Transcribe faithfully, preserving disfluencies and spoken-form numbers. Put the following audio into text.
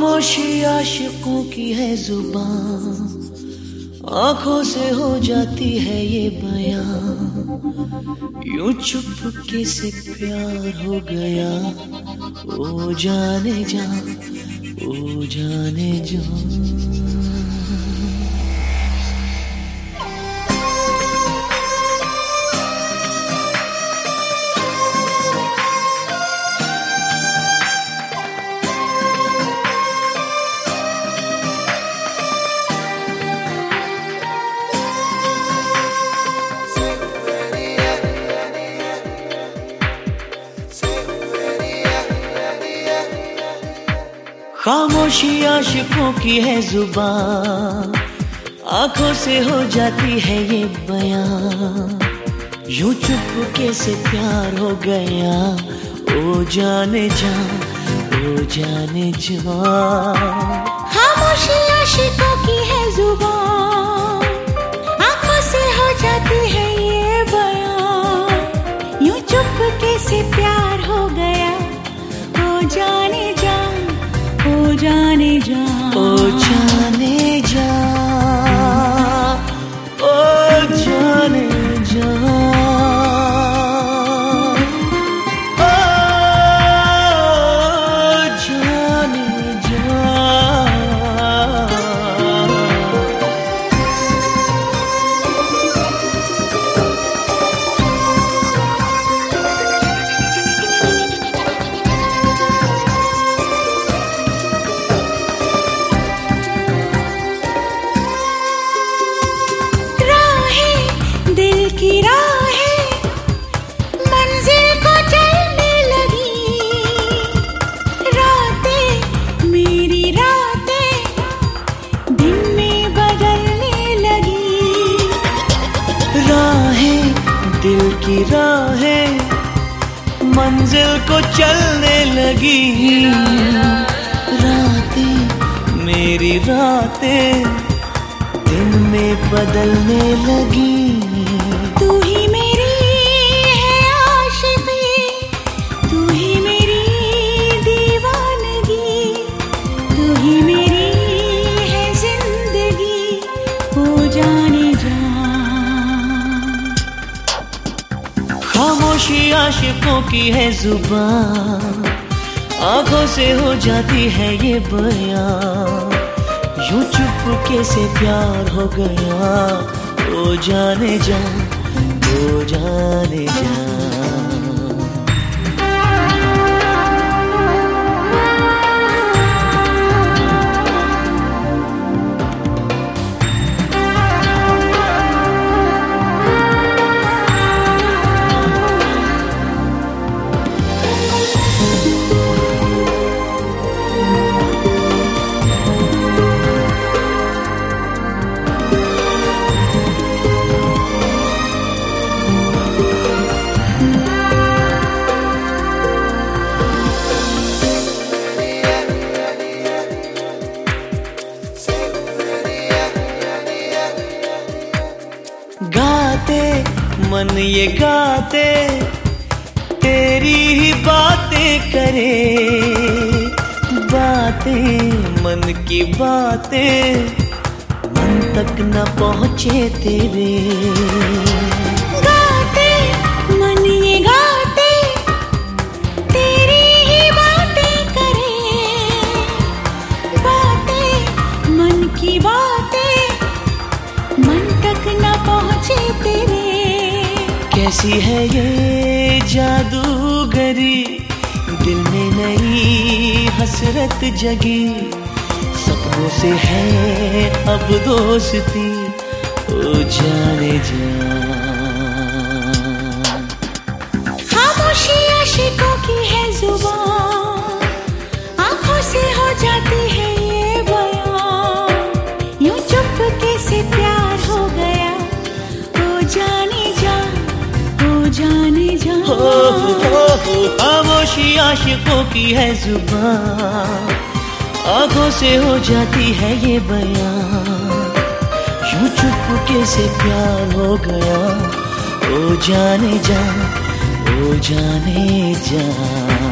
खामोशी आशिकों की है जुबान, आंखों से हो जाती है ये बयां, यूं चुपके से प्यार हो गया। ओ जाने जा, ओ जाने जा। खामोशी आशिकों की है जुबान, आंखों से हो जाती है ये बयां, यूं चुपके से प्यार हो गया। ओ जाने जा, ओ जाने जा। खामोशी आशिकों की है जुबान, आंखों से हो जाती है ये बयां, यूं चुपके से प्यार हो गया। ओ जाने जा, ओ जाने जा, ओ जाने जा, ओ जाने जा, ओ जाने जा। की राहें मंजिल को चलने लगी, रातें मेरी रातें दिन में बदलने लगी। राहें दिल की राहें मंजिल को चलने लगी, रातें मेरी रातें दिन में बदलने लगी। तू ही मेरी है आशिकी, तू ही मेरी दीवानगी, तू ही मेरी है जिंदगी। ओ जाने जा। खामोशी आशिकों की है जुबान, आंखों से हो जाती है ये बयां, यूं चुपके से प्यार हो गया। ओ जाने जा, ओ जाने जा। गाते मन ये गाते तेरी ही बातें करे, बातें मन की बातें मन तक न पहुँचे तेरे। गाते मन ये गाते तेरी ही बातें करे, बातें मन की बातें मन तक न पहुँचे तेरे। कैसी है ये जादूगरी, दिल में नई हसरत जगी, सपनों से है अब दोस्ती। ओ जाने जा। खामोशी आशिकों की है जुबान, आंखों से हो जाती है ये बयां, यूं चुपके से प्यार हो गया। ओ जाने जा, ओ जाने जा। हो हो हो खामोशी आशिकों की है जुबान, आंखों से हो जाती है ये बयां, यूं चुपके से प्यार हो गया। ओ जाने जा, ओ जाने जा।